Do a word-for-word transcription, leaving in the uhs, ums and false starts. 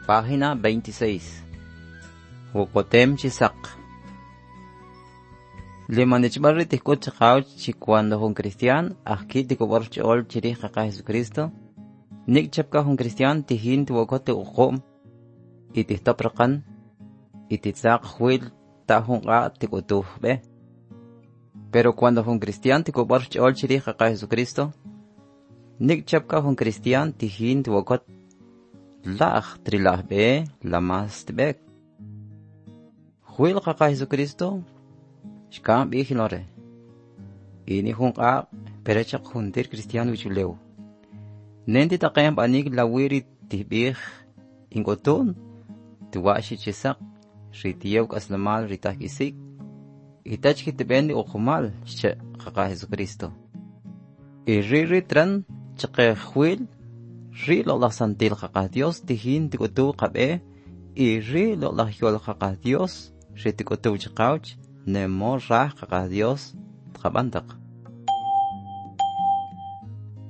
Página veintiséis. Wokotem chisak. Le manechbarri tikut chakauch chi cuando un cristian, aquí tikubor chol chiri jaka Jesucristo. Nik chapka un cristian tihin tiwokote ukom. Y tihtaprakan. Y titsak huil tahun a tikutuh be. Pero cuando un cristian tikubor chol chiri jaka Jesucristo. Nik chapka un cristian tihin tiwokot. Lach trilah be, lamas tibek. Huil jaka Jesucristo. Shkam bihinore. Ini hung a perechak hundir cristiano wichuleu. Nendi takayam panig lawiri tibih ingotun. Tuwashi chisak. Ritiyaw kaslamal ritah isik. Itach kitibendi ukumal siya kaka Jesucristo. Iriri tran chake huil. Ri lo la santil kaka Dios tihin tikutu kabe. Iri lo la hiol kaka Dios. Ri tikutu chakauch. Nemo rah kaka Dios. Tkabantak.